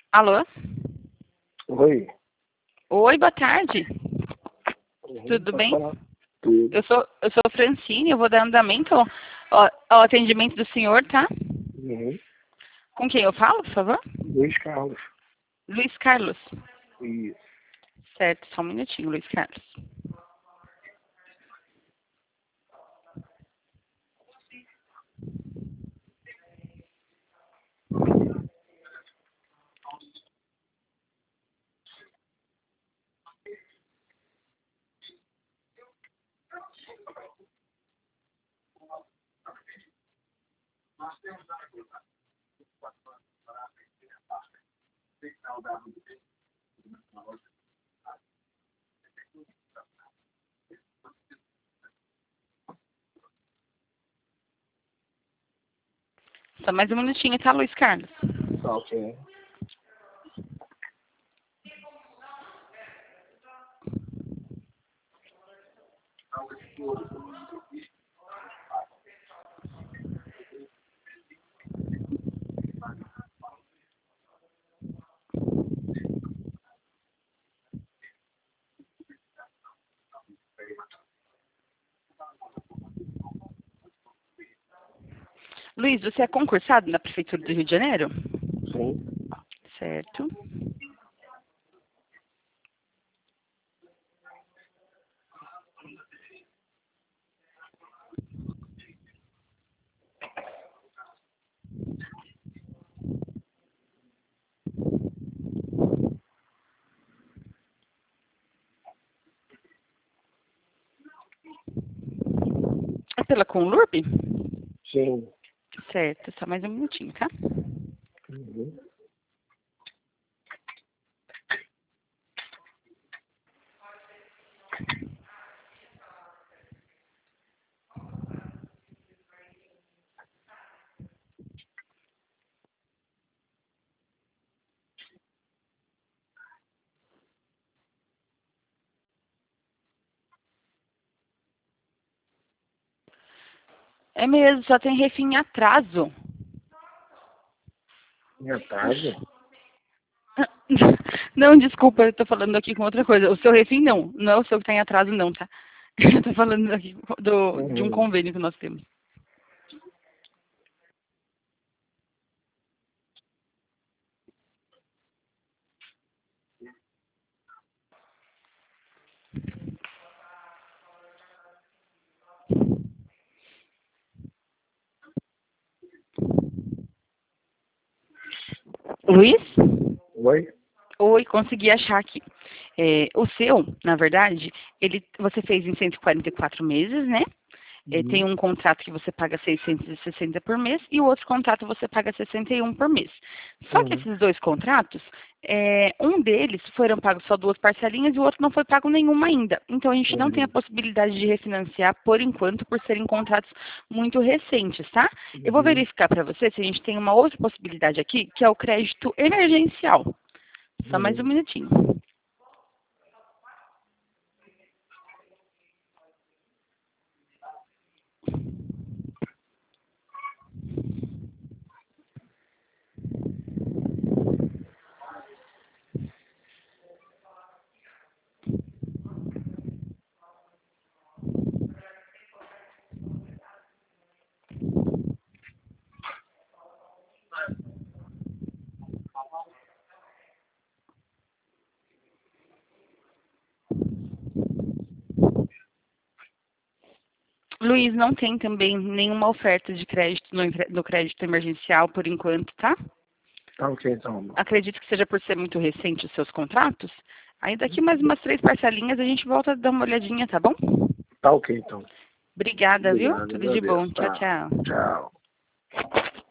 Alô? Oi. Oi, boa tarde. Tudo Pode bem? falar. Tudo. Eu sou Francine, eu vou dar andamento ao atendimento do senhor, tá? Uhum. Com quem eu falo, por favor? Luiz Carlos. Luiz Carlos. Isso. Certo, só um minutinho, Luiz Carlos. Só mais um minutinho, tá, Luiz Carlos? Tá ok. Luiz, você é concursado na Prefeitura do Rio de Janeiro? Sim. Certo. É pela Conlurb? Sim. Certo, só mais um minutinho, tá? Uhum. É mesmo, só tem refim em atraso. Em atraso? Não, desculpa, eu tô falando aqui com outra coisa. O seu refim não é o seu que tá em atraso não, tá? Eu tô falando aqui de um Uhum. convênio que nós temos. Luiz? Oi? Oi, consegui achar aqui. O seu, na verdade, você fez em 144 meses, né? Tem Uhum. um contrato que você paga 660 por mês e o outro contrato você paga 61 por mês. Só que Uhum. esses dois contratos, um deles foram pagos só duas parcelinhas e o outro não foi pago nenhuma ainda. Então a gente não tem a Uhum. possibilidade de refinanciar por enquanto, por serem contratos muito recentes, tá? Eu vou Uhum. verificar para você se a gente tem uma outra possibilidade aqui, que é o crédito emergencial. Só mais um Uhum. minutinho. Luiz, não tem também nenhuma oferta de crédito no crédito emergencial por enquanto, tá? Tá ok, então. Acredito que seja por ser muito recente os seus contratos. Aí daqui mais umas 3 parcelinhas a gente volta a dar uma olhadinha, tá bom? Tá ok, então. Obrigada, viu? Obrigado, Tudo de agradeço. bom. Tchau, Tá. tchau. Tchau.